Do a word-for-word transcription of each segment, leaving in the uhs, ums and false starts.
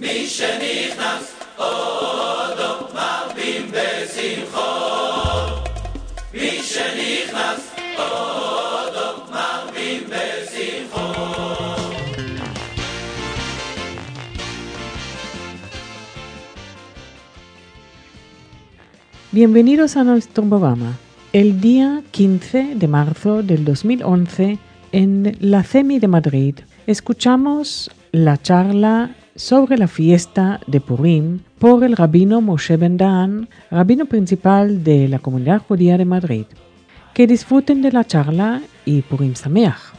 Bienvenidos a nuestro programa. El día quince de marzo del dos mil once, en la C E M I de Madrid, escuchamos la charla sobre la fiesta de Purim por el rabino Moshe Ben Dahan, rabino principal de la comunidad judía de Madrid. Que disfruten de la charla y Purim Sameach.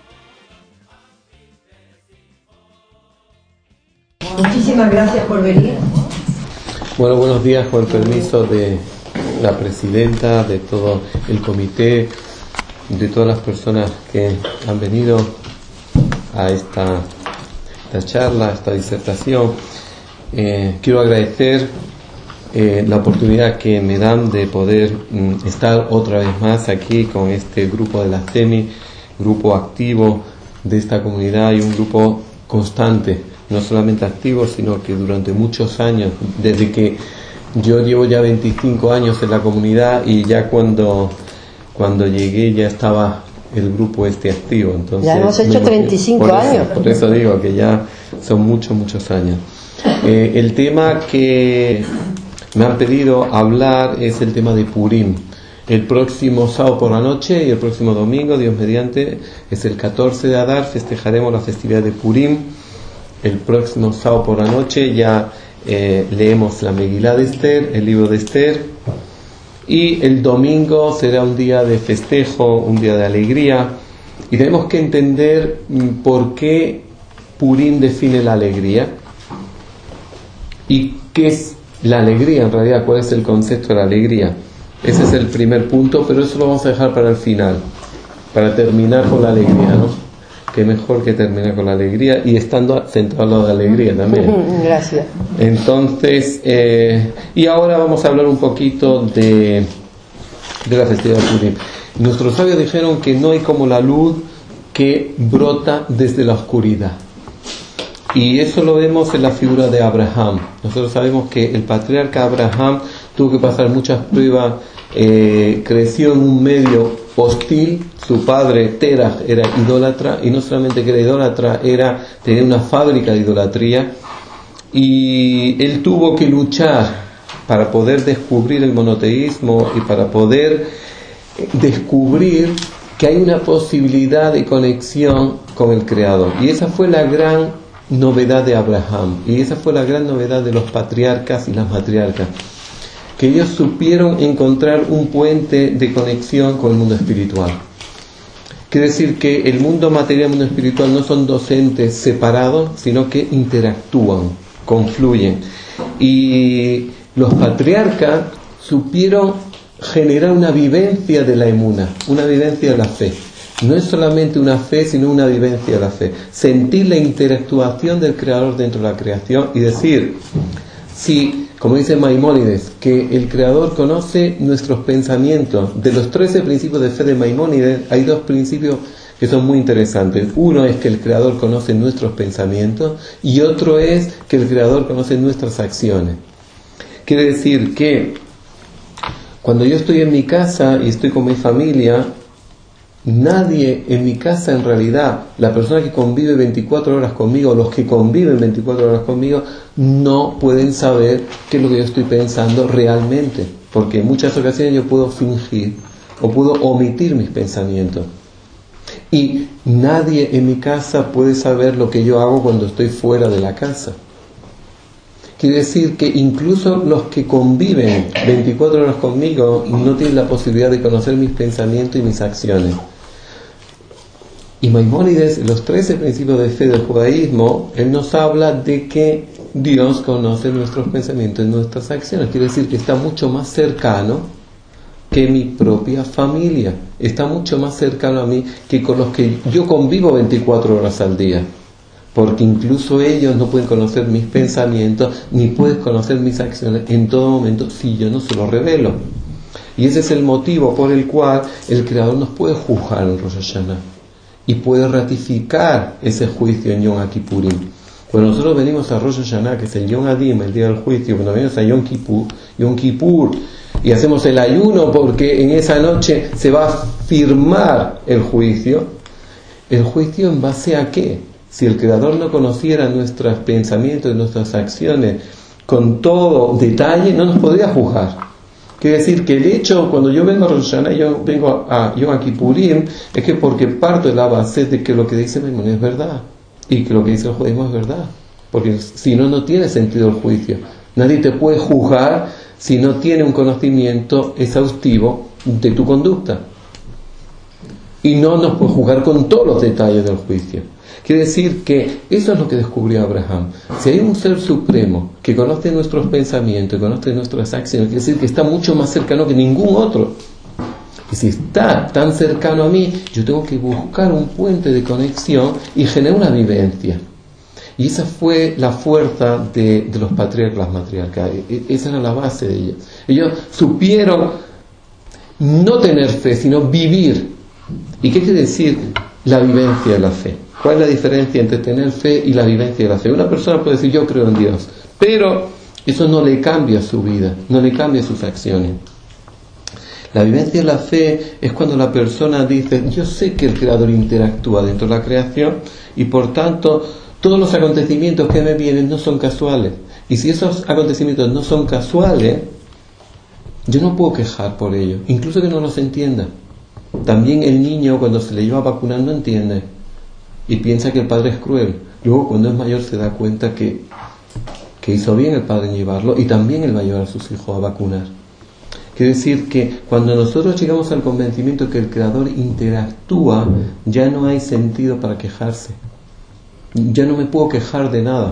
Muchísimas gracias por venir. Bueno, buenos días, con el permiso de la presidenta, de todo el comité, de todas las personas que han venido a esta, esta charla, a esta disertación. Eh, quiero agradecer eh, la oportunidad que me dan de poder mm, estar otra vez más aquí con este grupo de la C E M I, grupo activo de esta comunidad y un grupo constante. No solamente activo, sino que durante muchos años, desde que yo llevo ya veinticinco años en la comunidad y ya cuando, cuando llegué ya estaba el grupo este activo. Entonces, ya hemos hecho treinta y cinco por eso, años. Por eso digo que ya son muchos, muchos años. Eh, el tema que me han pedido hablar es el tema de Purim. El próximo sábado por la noche y el próximo domingo, Dios mediante, es el catorce de Adar, festejaremos la festividad de Purim. El próximo sábado por la noche ya eh, leemos la Megilá de Esther, el libro de Esther, y el domingo será un día de festejo, un día de alegría, y tenemos que entender por qué Purim define la alegría y qué es la alegría en realidad, cuál es el concepto de la alegría. Ese es el primer punto, pero eso lo vamos a dejar para el final, para terminar con la alegría, ¿no? Que mejor que terminar con la alegría y estando sentado al lado de la alegría también. Gracias. Entonces, eh, y ahora vamos a hablar un poquito de, de la festividad de Purim. Nuestros sabios dijeron que no hay como la luz que brota desde la oscuridad. Y eso lo vemos en la figura de Abraham. Nosotros sabemos que el patriarca Abraham tuvo que pasar muchas pruebas, eh, creció en un medio hostil. Su padre Terach era idólatra, y no solamente que era idólatra, era, tenía una fábrica de idolatría, y él tuvo que luchar para poder descubrir el monoteísmo y para poder descubrir que hay una posibilidad de conexión con el Creador. Y esa fue la gran novedad de Abraham, y esa fue la gran novedad de los patriarcas y las matriarcas, que ellos supieron encontrar un puente de conexión con el mundo espiritual. Quiere decir que el mundo material y el mundo espiritual no son dos entes separados, sino que interactúan, confluyen. Y los patriarcas supieron generar una vivencia de la emuna, una vivencia de la fe. No es solamente una fe, sino una vivencia de la fe. Sentir la interactuación del Creador dentro de la creación y decir, si, como dice Maimónides, que el Creador conoce nuestros pensamientos. De los trece principios de fe de Maimónides, hay dos principios que son muy interesantes. Uno es que el Creador conoce nuestros pensamientos, y otro es que el Creador conoce nuestras acciones. Quiere decir que cuando yo estoy en mi casa y estoy con mi familia, nadie en mi casa, en realidad, la persona que convive veinticuatro horas conmigo, los que conviven veinticuatro horas conmigo, no pueden saber qué es lo que yo estoy pensando realmente, porque en muchas ocasiones yo puedo fingir o puedo omitir mis pensamientos, y nadie en mi casa puede saber lo que yo hago cuando estoy fuera de la casa. Quiere decir que incluso los que conviven veinticuatro horas conmigo no tienen la posibilidad de conocer mis pensamientos y mis acciones. Y Maimónides, los trece principios de fe del judaísmo, él nos habla de que Dios conoce nuestros pensamientos y nuestras acciones. Quiere decir que está mucho más cercano que mi propia familia. Está mucho más cercano a mí que con los que yo convivo veinticuatro horas al día. Porque incluso ellos no pueden conocer mis pensamientos, ni pueden conocer mis acciones en todo momento si yo no se los revelo. Y ese es el motivo por el cual el Creador nos puede juzgar en Rosh Hashanah y puede ratificar ese juicio en Yom Kippurim. Cuando nosotros venimos a Rosh Hashanah, que es el Yom Adim, el día del juicio, cuando venimos a Yom Kippur, Yom Kippur, y hacemos el ayuno porque en esa noche se va a firmar el juicio, ¿el juicio en base a qué? Si el Creador no conociera nuestros pensamientos, nuestras acciones con todo detalle, no nos podría juzgar. Quiere decir que el hecho, cuando yo vengo a Rosh Hashanah, yo vengo a Yom Kippurim, es que porque parto de la base de que lo que dice Maimónides es verdad, y que lo que dice el judaísmo es verdad, porque si no, no tiene sentido el juicio. Nadie te puede juzgar si no tiene un conocimiento exhaustivo de tu conducta, y no nos puede juzgar con todos los detalles del juicio. Quiere decir que eso es lo que descubrió Abraham. Si hay un ser supremo que conoce nuestros pensamientos, que conoce nuestras acciones, quiere decir que está mucho más cercano que ningún otro. Y si está tan cercano a mí, yo tengo que buscar un puente de conexión y generar una vivencia. Y esa fue la fuerza de, de los patriarcas, las matriarcas. Esa era la base de ellos. Ellos supieron no tener fe, sino vivir. ¿Y qué quiere decir la vivencia de la fe? ¿Cuál es la diferencia entre tener fe y la vivencia de la fe? Una persona puede decir, yo creo en Dios, pero eso no le cambia su vida, no le cambia sus acciones. La vivencia de la fe es cuando la persona dice, yo sé que el Creador interactúa dentro de la creación y por tanto todos los acontecimientos que me vienen no son casuales. Y si esos acontecimientos no son casuales, yo no puedo quejar por ello, incluso que no los entienda. También el niño cuando se le lleva a vacunar no entiende y piensa que el padre es cruel. Luego cuando es mayor se da cuenta que, que hizo bien el padre en llevarlo y también él va a llevar a sus hijos a vacunar. Quiere decir que cuando nosotros llegamos al convencimiento de que el Creador interactúa, ya no hay sentido para quejarse. Ya no me puedo quejar de nada.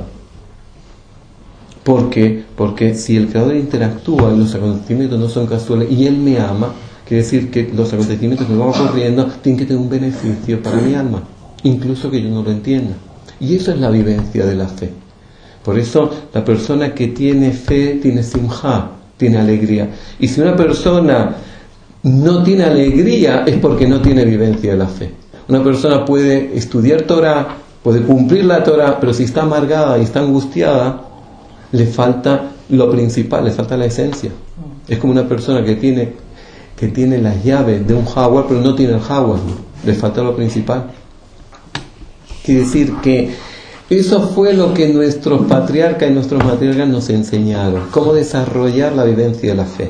¿Por qué? Porque si el Creador interactúa y los acontecimientos no son casuales y Él me ama, quiere decir que los acontecimientos que me van ocurriendo tienen que tener un beneficio para mi alma, incluso que yo no lo entienda. Y eso es la vivencia de la fe. Por eso la persona que tiene fe tiene simjá, tiene alegría. Y si una persona no tiene alegría es porque no tiene vivencia de la fe. Una persona puede estudiar Torah, puede cumplir la Torah, pero si está amargada y está angustiada, le falta lo principal, le falta la esencia. Es como una persona que tiene, que tiene las llaves de un jaguar, pero no tiene el jaguar, le falta lo principal. Quiere decir que eso fue lo que nuestros patriarcas y nuestros matriarcas nos enseñaron, cómo desarrollar la vivencia de la fe.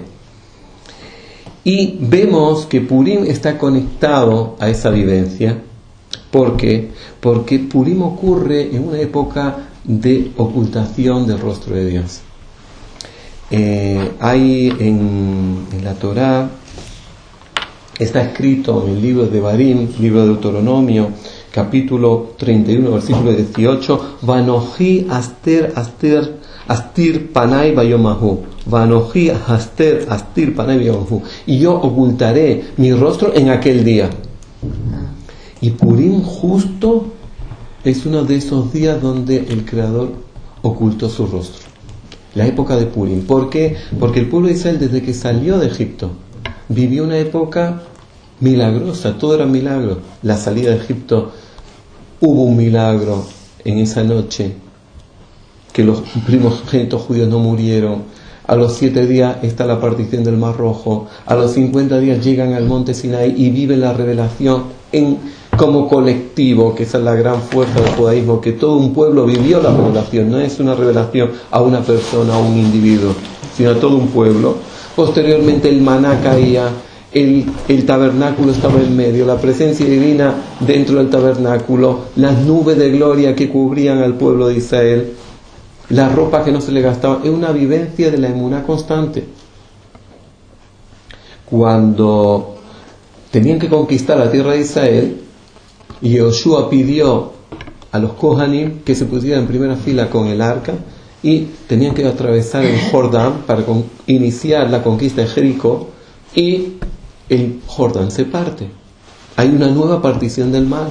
Y vemos que Purim está conectado a esa vivencia. ¿Por qué? Porque Purim ocurre en una época de ocultación del rostro de Dios. Eh, hay en, en la Torá, está escrito en el libro de Barim, libro de Deuteronomio, capítulo treinta y uno, versículo dieciocho, Vanoji aster aster astir panay bayomahu, Vanoji aster astir panay bayomahu, y yo ocultaré mi rostro en aquel día. Y Purim justo es uno de esos días donde el Creador ocultó su rostro, la época de Purim. ¿Por qué? Porque el pueblo de Israel desde que salió de Egipto vivió una época milagrosa, todo era milagro. La salida de Egipto, hubo un milagro en esa noche, que los primogénitos judíos no murieron. A los siete días está la partición del Mar Rojo. A los cincuenta días llegan al monte Sinai y viven la revelación en, como colectivo, que esa es la gran fuerza del judaísmo, que todo un pueblo vivió la revelación. No es una revelación a una persona, a un individuo, sino a todo un pueblo. Posteriormente el maná caía, el, el tabernáculo estaba en medio, la presencia divina dentro del tabernáculo, las nubes de gloria que cubrían al pueblo de Israel, la ropa que no se le gastaba. Es una vivencia de la emuná constante. Cuando tenían que conquistar la tierra de Israel, Yoshua pidió a los Kohanim que se pusieran en primera fila con el arca y tenían que atravesar el Jordán para con, iniciar la conquista de Jericó, y el Jordán se parte. Hay una nueva partición del mar.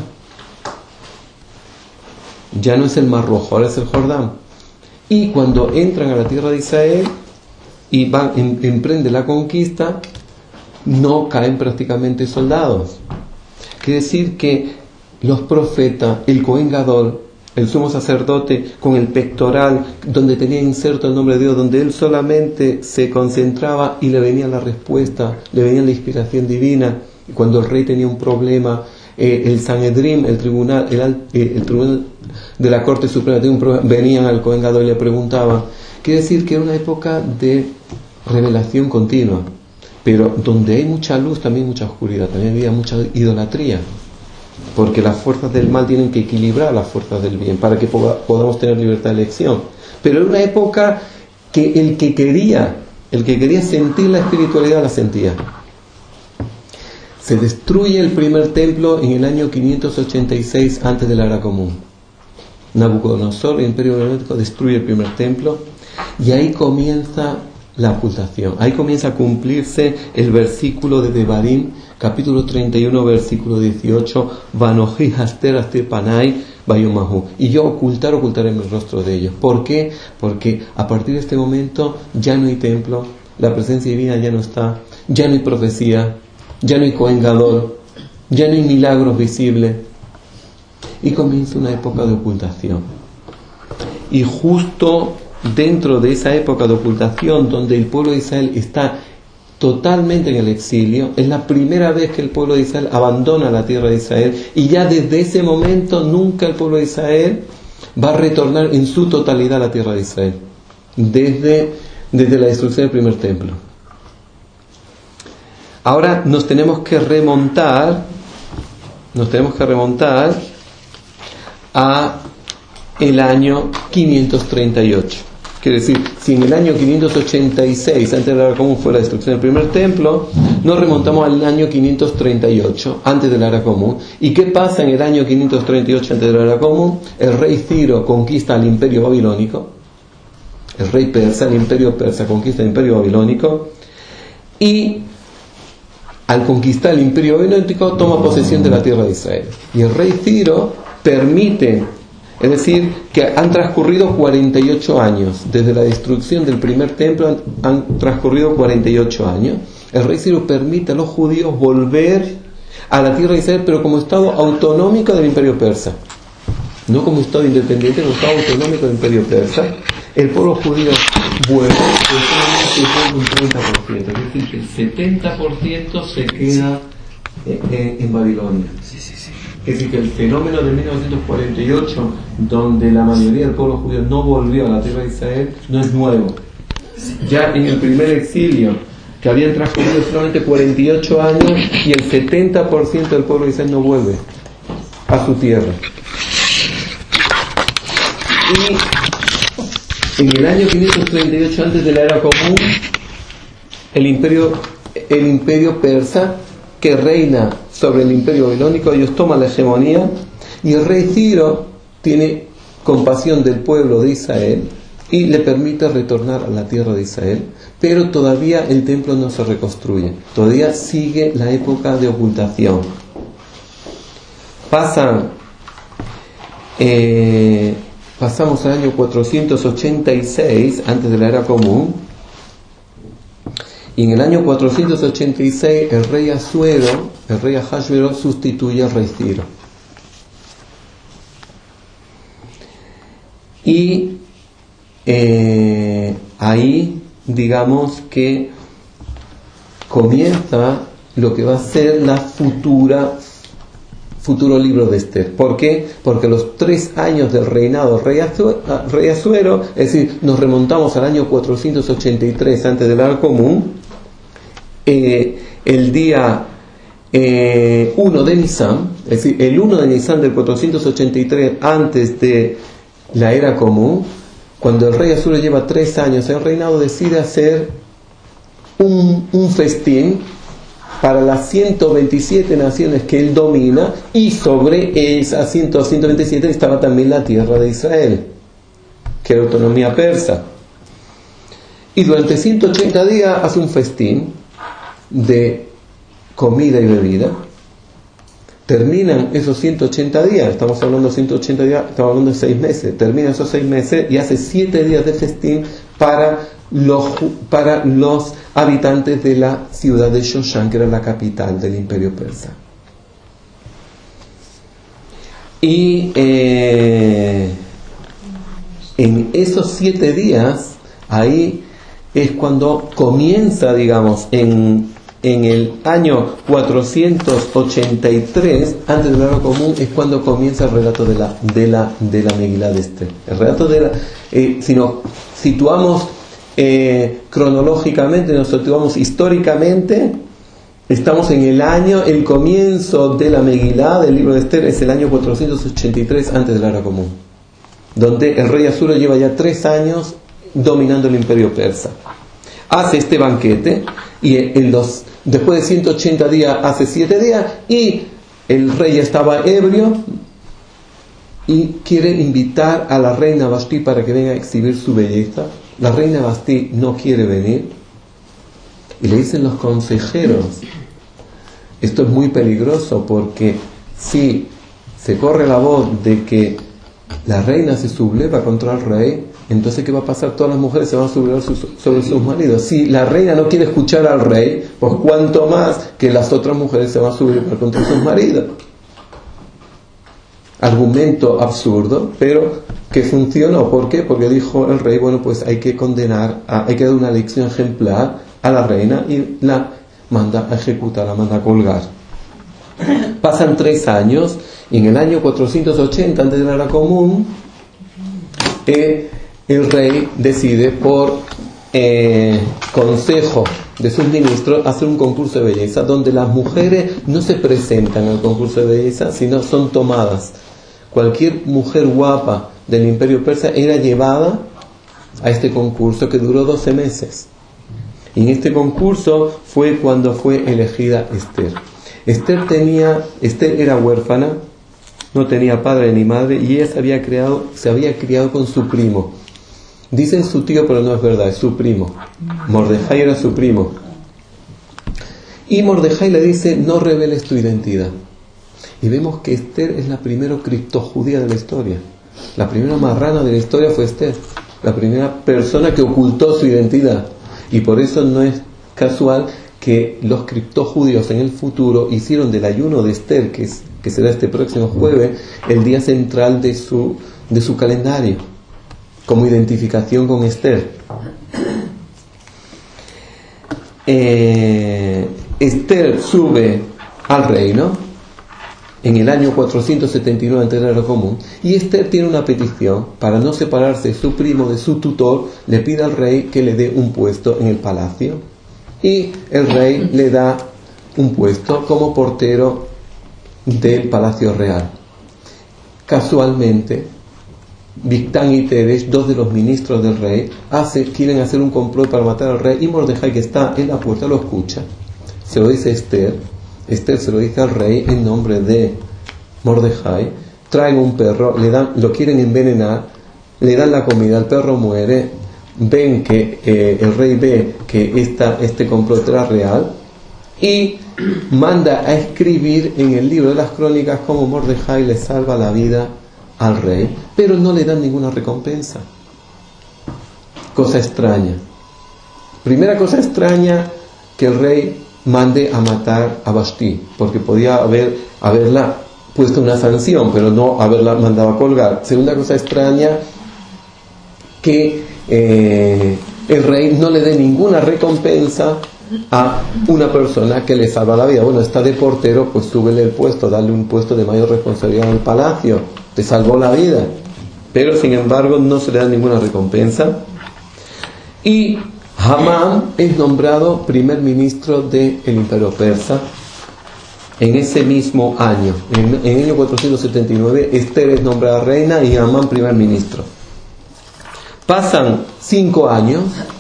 Ya no es el Mar Rojo, ahora es el Jordán. Y cuando entran a la tierra de Israel y van, em, emprenden la conquista, no caen prácticamente soldados. Quiere decir que los profetas, el Cohen Gadol, el sumo sacerdote con el pectoral, donde tenía inserto el nombre de Dios, donde él solamente se concentraba y le venía la respuesta, le venía la inspiración divina. Y cuando el rey tenía un problema, eh, el Sanedrín, el tribunal, el, eh, el tribunal de la Corte Suprema, tenía un problema, venían al Cohen Gadol y le preguntaban. Quiere decir que era una época de revelación continua, pero donde hay mucha luz también hay mucha oscuridad, también había mucha idolatría, porque las fuerzas del mal tienen que equilibrar las fuerzas del bien para que poda, podamos tener libertad de elección. Pero era una época que el que quería, el que quería sentir la espiritualidad la sentía. Se destruye el primer templo en el año quinientos ochenta y seis antes de la era común. Nabucodonosor, el imperio babilónico, destruye el primer templo y ahí comienza la ocultación. Ahí comienza a cumplirse el versículo de Devarim, capítulo treinta y uno, versículo dieciocho, Vanoji haster haster panai bayomahu. Y yo ocultar, ocultaré mi rostro de ellos. ¿Por qué? Porque a partir de este momento ya no hay templo, la presencia divina ya no está, ya no hay profecía, ya no hay Cohen Gadol, ya no hay milagros visibles. Y comienza una época de ocultación. Y justo dentro de esa época de ocultación, donde el pueblo de Israel está totalmente en el exilio, es la primera vez que el pueblo de Israel abandona la tierra de Israel, y ya desde ese momento nunca el pueblo de Israel va a retornar en su totalidad a la tierra de Israel, desde, desde la destrucción del primer templo. Ahora nos tenemos que remontar, nos tenemos que remontar a el año quinientos treinta y ocho. Quiere decir, si en el año quinientos ochenta y seis, antes de la era común, fue la destrucción del primer templo, nos remontamos al año quinientos treinta y ocho, antes de la era común. ¿Y qué pasa en el año quinientos treinta y ocho, antes de la era común? El rey Ciro conquista al imperio babilónico, el rey persa, el imperio persa conquista el imperio babilónico, y al conquistar el imperio babilónico toma posesión de la tierra de Israel. Y el rey Ciro permite, es decir, que han transcurrido cuarenta y ocho años, desde la destrucción del primer templo han, han transcurrido cuarenta y ocho años. El rey Ciro permite a los judíos volver a la tierra de Israel, pero como estado autonómico del imperio persa, no como estado independiente, como estado autonómico del imperio persa. El pueblo judío vuelve, pero solamente un treinta por ciento, es decir, que el setenta por ciento se queda en, en, en Babilonia. Sí, sí, sí. Es decir, que el fenómeno de mil novecientos cuarenta y ocho, donde la mayoría del pueblo judío no volvió a la tierra de Israel, no es nuevo. Ya en el primer exilio, que habían transcurrido solamente cuarenta y ocho años, y el setenta por ciento del pueblo de Israel no vuelve a su tierra. Y en el año quinientos treinta y ocho, antes de la era común, el imperio, el imperio persa, que reina sobre el imperio babilónico, ellos toman la hegemonía, y el rey Ciro tiene compasión del pueblo de Israel y le permite retornar a la tierra de Israel, pero todavía el templo no se reconstruye, todavía sigue la época de ocultación. Pasan eh, pasamos al año cuatrocientos ochenta y seis, antes de la era común, y en el año cuatrocientos ochenta y seis el rey Asuero, el rey Ahasveros, sustituye al rey Ciro. Y eh, ahí, digamos que comienza lo que va a ser la futura futuro libro de Esther. ¿Por qué? Porque los tres años del reinado rey Asuero, rey Asuero, es decir, nos remontamos al año cuatrocientos ochenta y tres antes de la era común, eh, el día eh, uno de Nisan, es decir, el uno de Nisan del cuatrocientos ochenta y tres antes de la era común, cuando el rey Asuero lleva tres años en el reinado, decide hacer un, un festín para las ciento veintisiete naciones que él domina, y sobre esas ciento veintisiete estaba también la tierra de Israel, que era autonomía persa. Y durante ciento ochenta días hace un festín de comida y bebida. Terminan esos ciento ochenta días, estamos hablando de ciento ochenta días, estamos hablando de seis meses, terminan esos seis meses y hace siete días de festín para los, para los habitantes de la ciudad de Shoshan, que era la capital del imperio persa. Y eh, en esos siete días, ahí es cuando comienza, digamos, en, en el año cuatrocientos ochenta y tres, antes del Año Común, es cuando comienza el relato de la, de la, de la Megilá de Esther. El relato de la, eh, si nos situamos eh, cronológicamente, nos situamos históricamente, estamos en el año, el comienzo de la Megilá del libro de Esther es el año cuatrocientos ochenta y tres antes del Año Común, donde el rey Asuro lleva ya tres años dominando el imperio persa. Hace este banquete y en los, después de ciento ochenta días hace siete días y el rey estaba ebrio y quiere invitar a la reina Vashti para que venga a exhibir su belleza. La reina Vashti no quiere venir y le dicen los consejeros: esto es muy peligroso, porque si se corre la voz de que la reina se subleva contra el rey, entonces ¿qué va a pasar? Todas las mujeres se van a sublevar sobre sus maridos. Si la reina no quiere escuchar al rey, pues cuánto más que las otras mujeres se van a sublevar contra sus maridos. Argumento absurdo, pero que funcionó. ¿Por qué? Porque dijo el rey: bueno, pues hay que condenar, a, hay que dar una lección ejemplar a la reina y la manda a ejecutar, la manda a colgar. Pasan tres años y en el año cuatrocientos ochenta, antes de la era común, eh, el rey decide por eh, consejo de sus ministros hacer un concurso de belleza donde las mujeres no se presentan al concurso de belleza, sino son tomadas. Cualquier mujer guapa del imperio persa era llevada a este concurso, que duró doce meses. Y en este concurso fue cuando fue elegida Esther. Esther tenía, Esther era huérfana, no tenía padre ni madre, y ella se había criado, se había criado con su primo. Dicen su tío, pero no es verdad, es su primo. Mordejai era su primo. Y Mordejai le dice: no reveles tu identidad. Y vemos que Esther es la primera criptojudía de la historia. La primera marrana de la historia fue Esther, la primera persona que ocultó su identidad. Y por eso no es casual que los criptojudíos en el futuro hicieron del ayuno de Esther, que, es, que será este próximo jueves, el día central de su, de su calendario, como identificación con Esther. Eh, Esther sube al reino en el año cuatrocientos setenta y nueve antes de la era común, y Esther tiene una petición para no separarse de su primo, de su tutor. Le pide al rey que le dé un puesto en el palacio, y el rey le da un puesto como portero del palacio real. Casualmente, Bigtán y Teresh, dos de los ministros del rey, hace, quieren hacer un complot para matar al rey, y Mordejai, que está en la puerta, lo escucha. Se lo dice a Esther. Esther se lo dice al rey en nombre de Mordejai. Traen un perro, le dan, lo quieren envenenar, le dan la comida, el perro muere. Ven que eh, el rey ve que esta, este complot era real y manda a escribir en el libro de las crónicas cómo Mordejai le salva la vida al rey, pero no le dan ninguna recompensa. Cosa extraña. Primera cosa extraña, que el rey mande a matar a Vashti, porque podía haber, haberla puesto una sanción, pero no haberla mandado a colgar. Segunda cosa extraña, que eh, el rey no le dé ninguna recompensa a una persona que le salva la vida. Bueno, está de portero, pues súbele el puesto, dale un puesto de mayor responsabilidad en el palacio, te salvó la vida. Pero sin embargo no se le da ninguna recompensa. Y Hamán es nombrado primer ministro del imperio persa en ese mismo año. En, en el año cuatrocientos setenta y nueve, Esther es nombrada reina y Hamán primer ministro. Pasan cinco años,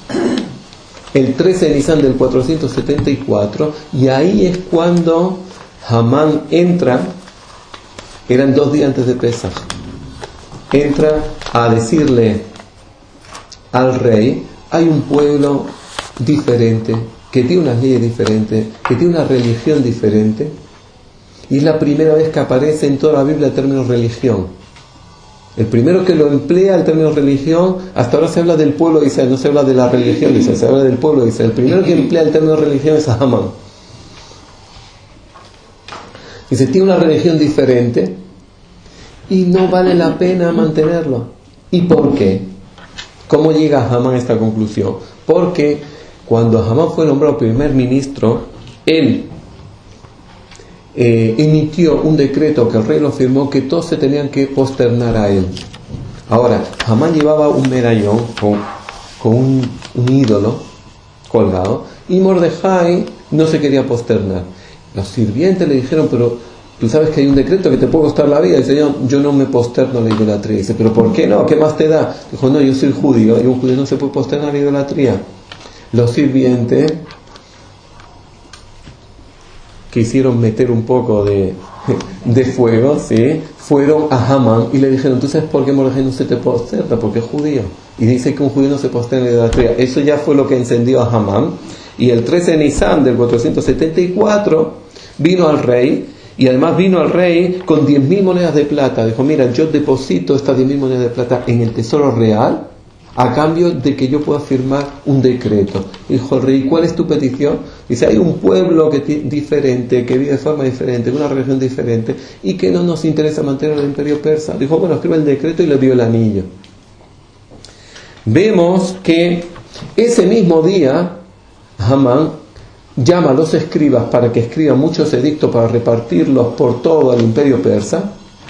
el trece de Nisan del cuatrocientos setenta y cuatro, y ahí es cuando Hamán entra, eran dos días antes de Pesaj, entra a decirle al rey: hay un pueblo diferente, que tiene unas leyes diferentes, que tiene una religión diferente, y es la primera vez que aparece en toda la Biblia el término religión. El primero que lo emplea el término religión, hasta ahora se habla del pueblo de Israel, no se habla de la religión de Israel, se habla del pueblo de Israel. El primero que emplea el término religión es Hamán. Dice, tiene una religión diferente, y no vale la pena mantenerlo. ¿Y por qué? ¿Cómo llega Hamán a esta conclusión? Porque cuando Hamán fue nombrado primer ministro, él eh, emitió un decreto que el rey lo firmó, que todos se tenían que posternar a él. Ahora, Hamán llevaba un medallón con, con un, un ídolo colgado, y Mordejai no se quería posternar. Los sirvientes le dijeron, pero tú sabes que hay un decreto que te puede costar la vida. Dice, yo, yo no me posterno a la idolatría. Dice, pero ¿por qué no? ¿Qué más te da? Dijo, no, yo soy judío, y un judío no se puede posternar a la idolatría. Los sirvientes quisieron meter un poco de, de fuego, ¿sí? Fueron a Hamán y le dijeron, ¿tú sabes por qué Mordejai no se te posterna? Porque es judío. Y dice que un judío no se posterna a la idolatría. Eso ya fue lo que encendió a Hamán. Y el trece de Nisan del cuatrocientos setenta y cuatro vino al rey, y además vino al rey con diez mil monedas de plata. Dijo, mira, yo deposito estas diez mil monedas de plata en el tesoro real a cambio de que yo pueda firmar un decreto. Dijo el rey, ¿cuál es tu petición? Dice, hay un pueblo que t- diferente, que vive de forma diferente, una religión diferente, y que no nos interesa mantener el imperio persa. Dijo, bueno, escribe el decreto, y le dio el anillo. Vemos que ese mismo día Hamán llama a los escribas para que escriban muchos edictos para repartirlos por todo el imperio persa.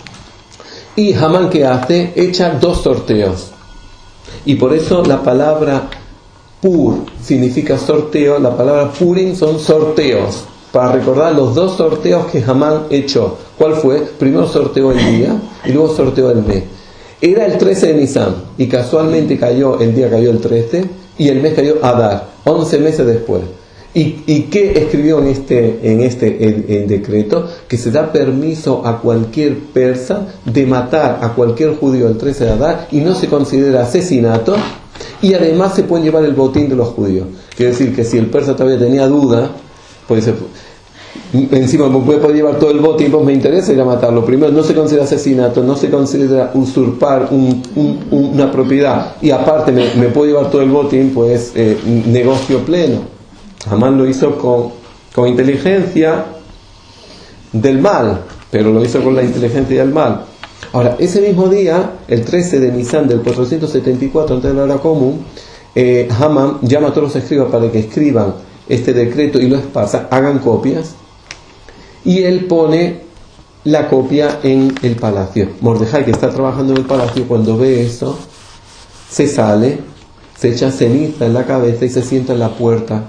Y Hamán, ¿qué hace? Echa dos sorteos. Y por eso la palabra pur significa sorteo. La palabra purim son sorteos, para recordar los dos sorteos que Hamán echó. ¿Cuál fue? Primero sorteó el día y luego sorteó el mes. Era el trece de Nisan, y casualmente cayó, el día cayó el trece, y el mes cayó Adar, once meses después. ¿Y, y qué escribió en este, en este el, el decreto? Que se da permiso a cualquier persa de matar a cualquier judío el trece de Adar, y no se considera asesinato, y además se puede llevar el botín de los judíos. Quiere decir que si el persa todavía tenía duda, pues encima me puede llevar todo el botín, pues me interesa ir a matarlo. Primero, no se considera asesinato, no se considera usurpar un, un, una propiedad, y aparte me, me puedo llevar todo el botín, pues eh, negocio pleno. Hamán lo hizo con, con inteligencia del mal, pero lo hizo con la inteligencia del mal. Ahora, ese mismo día, el trece de Nisan del cuatrocientos setenta y cuatro antes de la era común, eh, Hamán llama a todos los escribas para que escriban este decreto y lo esparzan, hagan copias, y él pone la copia en el palacio. Mordejai, que está trabajando en el palacio, cuando ve eso, se sale, se echa ceniza en la cabeza y se sienta en la puerta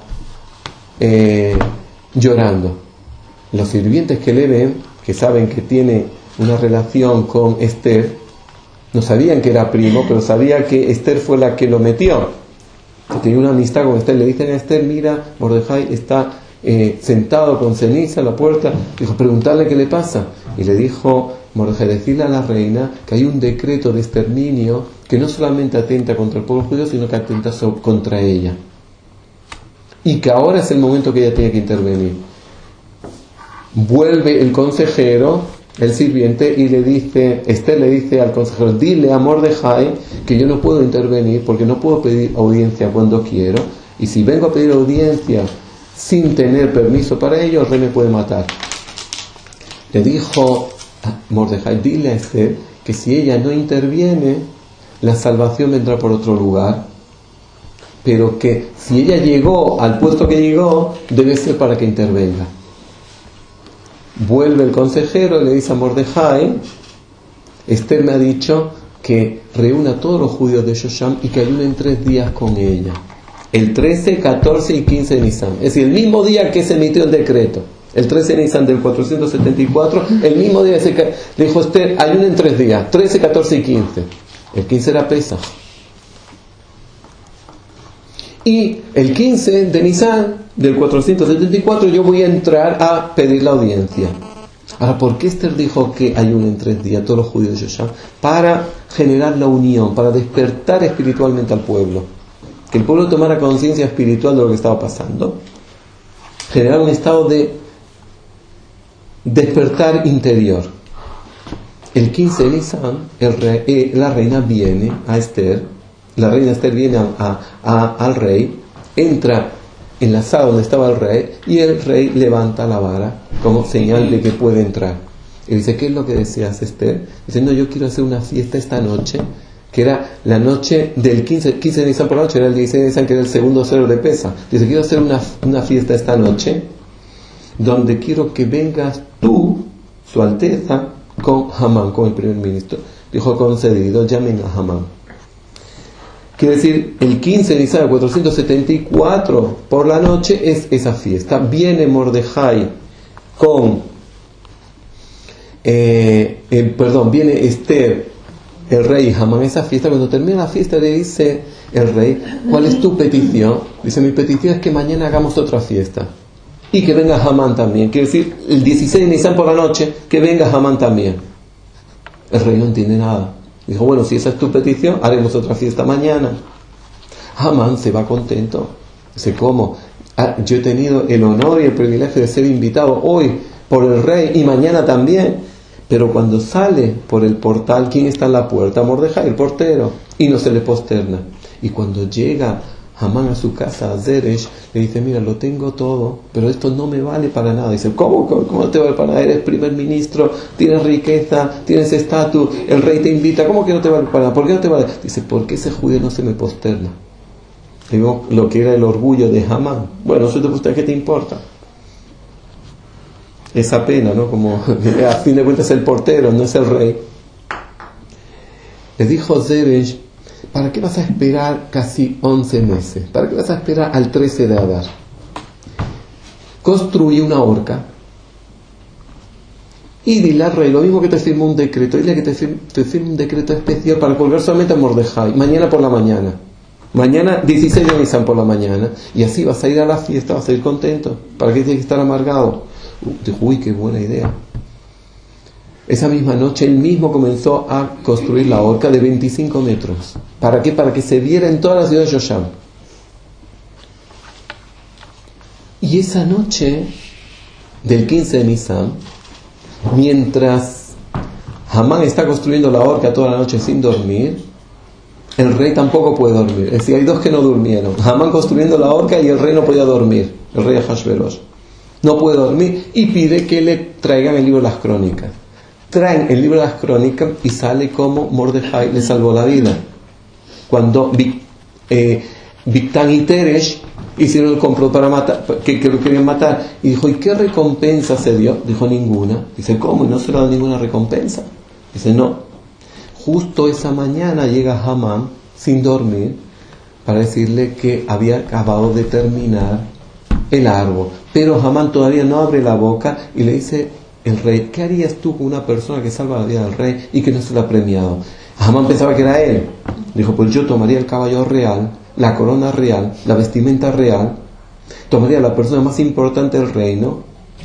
eh, llorando. Los sirvientes que le ven, que saben que tiene una relación con Esther, no sabían que era primo, pero sabían que Esther fue la que lo metió, que tenía una amistad con Esther. Le dicen a Esther, mira, Mordejai está eh, sentado con ceniza en la puerta. Dijo, preguntarle qué le pasa. Y le dijo Mordejai, decirle a la reina que hay un decreto de exterminio que no solamente atenta contra el pueblo judío, sino que atenta so- contra ella, y que ahora es el momento que ella tiene que intervenir. Vuelve el consejero, el sirviente, y le dice, Esther le dice al consejero, dile a Mordejai que yo no puedo intervenir porque no puedo pedir audiencia cuando quiero, y si vengo a pedir audiencia sin tener permiso para ello, el rey me puede matar. Le dijo a Mordejai, dile a Esther que si ella no interviene, la salvación vendrá por otro lugar, pero que si ella llegó al puesto que llegó, debe ser para que intervenga. Vuelve el consejero y le dice a Mordejai, Esther me ha dicho que reúna a todos los judíos de Shosham y que ayunen tres días con ella, el trece, catorce y quince de Nisan, es decir, el mismo día que se emitió el decreto, el trece de Nisan del cuatrocientos setenta y cuatro, el mismo día que le dijo Esther, ayunen tres días, trece, catorce y quince. El quince era Pesaj. Y el quince de Nisan del cuatrocientos setenta y cuatro yo voy a entrar a pedir la audiencia. Ahora, ¿por qué Esther dijo que ayunen tres días todos los judíos de Shosham? Para generar la unión, para despertar espiritualmente al pueblo, que el pueblo tomara conciencia espiritual de lo que estaba pasando, generar un estado de despertar interior. El quince de Nisan, el rey, eh, la reina viene a Esther, la reina Esther viene a, a, a, al rey, entra en la sala donde estaba el rey, y el rey levanta la vara como señal de que puede entrar. Y dice, ¿qué es lo que deseas, Esther? Dice, no, yo quiero hacer una fiesta esta noche, que era la noche del quince, quince de Nisan por la noche, era el dieciséis de Nisan, que era el segundo cero de Pesa. Dice, quiero hacer una, una fiesta esta noche, donde quiero que vengas tú, su Alteza, con Hamán, con el primer ministro. Dijo, concedido, llamen a Hamán. Quiere decir, el quince de Nisan de cuatrocientos setenta y cuatro por la noche es esa fiesta. Viene Mordejai con, eh, eh, perdón, viene Esther, el rey, y Hamán a esa fiesta. Cuando termina la fiesta le dice el rey, ¿cuál es tu petición? Dice, mi petición es que mañana hagamos otra fiesta y que venga Hamán también. Quiere decir, el dieciséis de Nisan por la noche, que venga Hamán también. El rey no entiende nada. Dijo, bueno, si esa es tu petición, haremos otra fiesta mañana. Hamán se va contento. Dice, ¿cómo? Ah, yo he tenido el honor y el privilegio de ser invitado hoy por el rey y mañana también. Pero cuando sale por el portal, ¿quién está en la puerta? Mordejai, el portero. Y no se le posterna. Y cuando llega Hamán a su casa, a Zeresh, le dice, mira, lo tengo todo, pero esto no me vale para nada. Dice, ¿cómo, cómo, cómo no te vale para nada? Eres primer ministro, tienes riqueza, tienes estatus, el rey te invita, ¿cómo que no te vale para nada? ¿Por qué no te vale? Dice, porque ese judío no se me posterna. Digo, lo que era el orgullo de Hamán. Bueno, eso te posterna, ¿qué te importa? Esa pena, ¿no? Como a fin de cuentas el portero, no es el rey. Le dijo Zeresh, ¿para qué vas a esperar casi once meses? ¿Para qué vas a esperar al trece de Adar? Construye una horca y dile al rey, lo mismo que te firma un decreto, dile que te firme, te firme un decreto especial para colgar solamente a Mordejai, mañana por la mañana. Mañana dieciséis de Nisan por la mañana. Y así vas a ir a la fiesta, vas a ir contento. ¿Para qué tienes que estar amargado? Dijo, uy, qué buena idea. Esa misma noche él mismo comenzó a construir la horca de veinticinco metros. ¿Para qué? Para que se viera en toda la ciudad de Yosham. Y esa noche del quince de Nisan, mientras Hamán está construyendo la horca toda la noche sin dormir, el rey tampoco puede dormir. Es decir, hay dos que no durmieron. Hamán construyendo la horca y el rey no podía dormir. El rey Ahasverosh no puede dormir y pide que le traigan el libro de las crónicas. Traen el libro de las crónicas y sale como Mordejai le salvó la vida. Cuando eh, Bigtán y Teresh hicieron el complot para matar, que, que lo querían matar, y dijo, ¿y qué recompensa se dio? Dijo, ninguna. Dice, ¿cómo? ¿Y no se le da ninguna recompensa? Dice, no. Justo esa mañana llega Hamán sin dormir para decirle que había acabado de terminar el árbol, pero Hamán todavía no abre la boca y le dice el rey, ¿qué harías tú con una persona que salva la vida del rey y que no se la ha premiado? Hamán pensaba que era él. Dijo, pues yo tomaría el caballo real, la corona real, la vestimenta real, tomaría a la persona más importante del reino,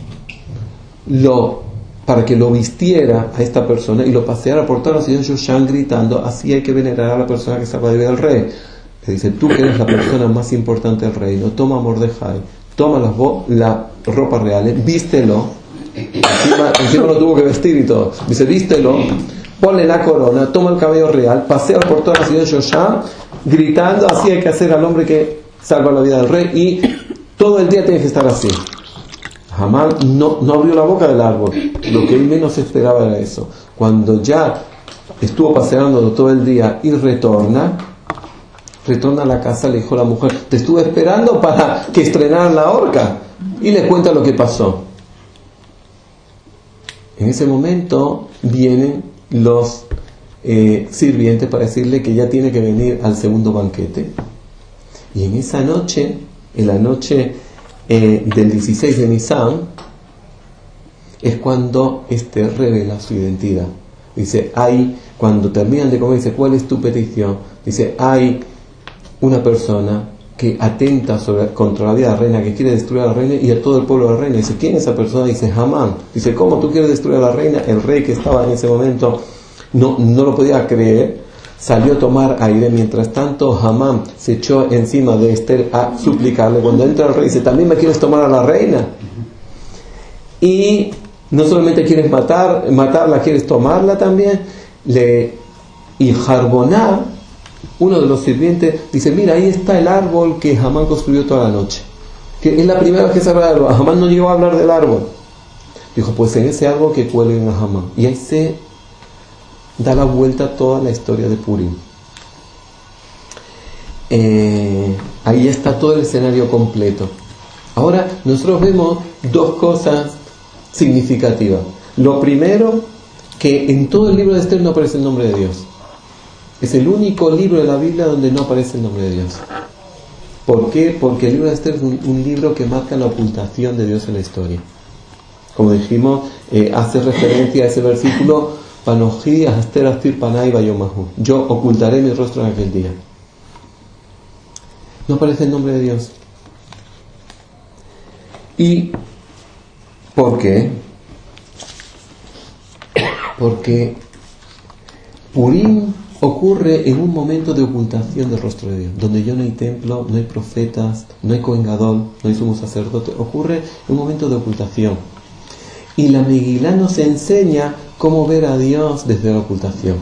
lo, para que lo vistiera a esta persona y lo paseara por toda la ciudad de Yosham gritando, así hay que venerar a la persona que salva la vida del rey. Le dice, tú que eres la persona más importante del reino, toma a Mordejai, toma la, la ropa real, vístelo. Encima, encima lo tuvo que vestir y todo. Dice, vístelo, ponle la corona, toma el cabello real, pasea por toda la ciudad de Yosham gritando, así hay que hacer al hombre que salva la vida del rey, y todo el día tiene que estar así. Hamán no, no abrió la boca del árbol. Lo que él menos esperaba era eso. Cuando ya estuvo paseando todo el día y retorna retorna a la casa, le dijo a la mujer, te estuve esperando para que estrenaran la horca, y le cuenta lo que pasó. En ese momento vienen los eh, sirvientes para decirle que ya tiene que venir al segundo banquete. Y en esa noche, en la noche eh, del dieciséis de Nisan, es cuando Esther revela su identidad. Dice, hay, cuando terminan de comer, dice, ¿cuál es tu petición? Dice, hay una persona que atenta sobre, contra la vida de la reina, que quiere destruir a la reina y a todo el pueblo de la reina. Dice, ¿quién es esa persona? Dice, Hamán. Dice, ¿cómo tú quieres destruir a la reina? El rey que estaba en ese momento no, no lo podía creer, salió a tomar aire. Mientras tanto, Hamán se echó encima de Esther a suplicarle. Cuando entra el rey, dice, ¿también me quieres tomar a la reina? Y no solamente quieres matar, matarla, quieres tomarla también. Le, y Jarboná, uno de los sirvientes, dice, mira, ahí está el árbol que Hamán construyó toda la noche. Que es la primera vez que se habla del árbol. Hamán no llegó a hablar del árbol. Dijo, pues en ese árbol que cuelguen a Hamán. Y ahí se da la vuelta a toda la historia de Purim. Eh, ahí está todo el escenario completo. Ahora nosotros vemos dos cosas significativas. Lo primero, que en todo el libro de Esther no aparece el nombre de Dios. Es el único libro de la Biblia donde no aparece el nombre de Dios. ¿Por qué? Porque el libro de Esther es un, un libro que marca la ocultación de Dios en la historia. Como dijimos, eh, hace referencia a ese versículo, Panojí, Aster, Astir, Panay, Bayomahu. Yo ocultaré mi rostro en aquel día. No aparece el nombre de Dios. ¿Y por qué? Porque Purim ocurre en un momento de ocultación del rostro de Dios, donde ya no hay templo, no hay profetas, no hay Cohen Gadol, no hay sumo sacerdote. Ocurre en un momento de ocultación. Y la Megilá nos enseña cómo ver a Dios desde la ocultación.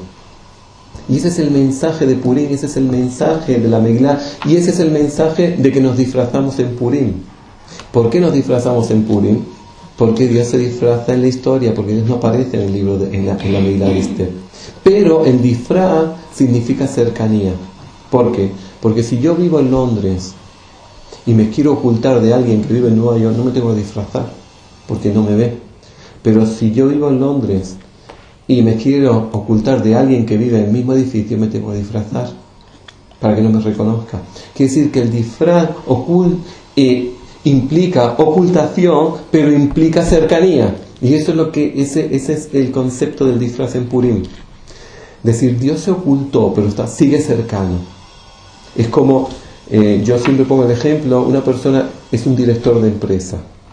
Y ese es el mensaje de Purim, ese es el mensaje de la Megilá, y ese es el mensaje de que nos disfrazamos en Purim. ¿Por qué nos disfrazamos en Purim? Porque Dios se disfraza en la historia, porque Dios no aparece en el libro de, en la, en la Megilá de Esther. Pero el disfraz significa cercanía. ¿Por qué? Porque si yo vivo en Londres y me quiero ocultar de alguien que vive en Nueva York, no me tengo que disfrazar, porque no me ve. Pero si yo vivo en Londres y me quiero ocultar de alguien que vive en el mismo edificio, me tengo que disfrazar para que no me reconozca. Quiere decir que el disfraz ocult, eh, implica ocultación, pero implica cercanía. Y eso es lo que ese, ese es el concepto del disfraz en Purim. Es decir, Dios se ocultó, pero está, sigue cercano. Es como, eh, yo siempre pongo el ejemplo, una persona es un director de empresa.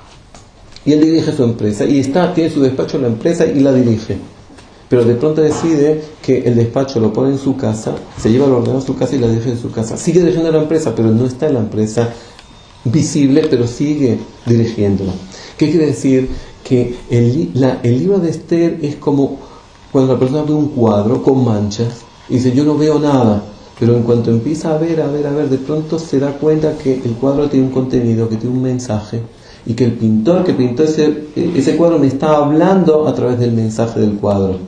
Y él dirige su empresa, y está, tiene su despacho en la empresa y la dirige. Pero de pronto decide que el despacho lo pone en su casa, se lleva el ordenador a su casa y la dirige en su casa. Sigue dirigiendo la empresa, pero no está en la empresa visible, pero sigue dirigiéndola. ¿Qué quiere decir? Que el, la, el libro de Esther es como cuando la persona ve un cuadro con manchas y dice, yo no veo nada. Pero en cuanto empieza a ver, a ver, a ver, de pronto se da cuenta que el cuadro tiene un contenido, que tiene un mensaje, y que el pintor que pintó ese, ese cuadro me está hablando a través del mensaje del cuadro.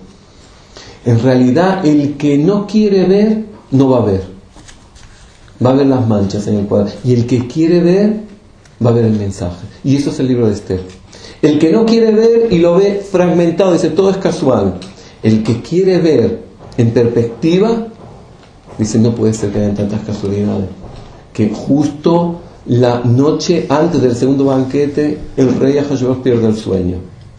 En realidad, el que no quiere ver, no va a ver. Va a ver las manchas en el cuadro. Y el que quiere ver, va a ver el mensaje. Y eso es el libro de Esther. El que no quiere ver y lo ve fragmentado, dice, todo es casual. El que quiere ver en perspectiva, dice, no puede ser que hayan tantas casualidades. Que justo la noche antes del segundo banquete, el rey Ahasverosh pierde el sueño.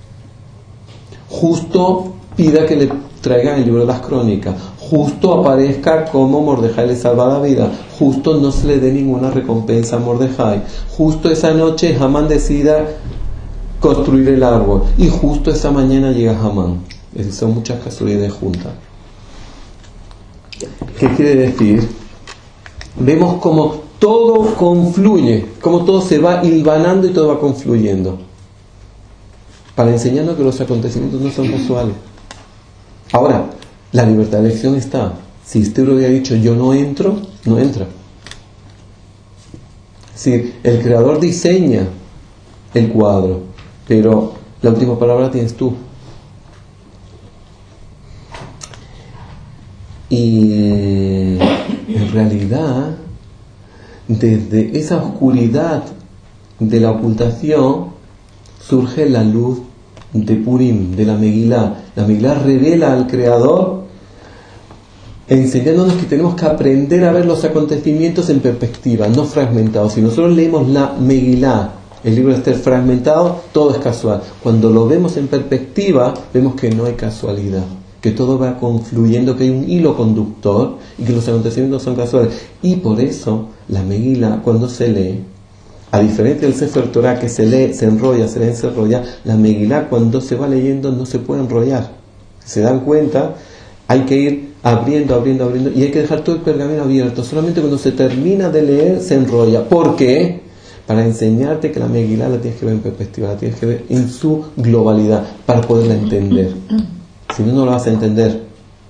Justo pida que le traigan el libro de las crónicas. Justo aparezca como Mordejai le salva la vida. Justo no se le dé ninguna recompensa a Mordejai. Justo esa noche Hamán decida construir el árbol. Y justo esa mañana llega Hamán. Es decir, son muchas casualidades juntas. ¿Qué quiere decir? Vemos como todo confluye, como todo se va hilvanando y todo va confluyendo, para enseñarnos que los acontecimientos no son casuales. Ahora, la libertad de elección está. Si Esther hubiera dicho yo no entro, no entra. Si el creador diseña el cuadro, pero la última palabra tienes tú. Y en realidad, desde esa oscuridad de la ocultación surge la luz de Purim, de la Megilá. La Megilá revela al Creador, enseñándonos que tenemos que aprender a ver los acontecimientos en perspectiva, no fragmentados. Si nosotros leemos la Megilá, el libro de Esther fragmentado, todo es casual. Cuando lo vemos en perspectiva, vemos que no hay casualidad, que todo va confluyendo, que hay un hilo conductor y que los acontecimientos son casuales. Y por eso la Megilá, cuando se lee, a diferencia del Sefer Torah, que se lee, se enrolla, se lee, se enrolla, la Megilá cuando se va leyendo no se puede enrollar. Se dan cuenta, hay que ir abriendo, abriendo, abriendo, y hay que dejar todo el pergamino abierto. Solamente cuando se termina de leer se enrolla. ¿Por qué? Para enseñarte que la Megilá la tienes que ver en perspectiva, la tienes que ver en su globalidad, para poderla entender. Si no, no lo vas a entender.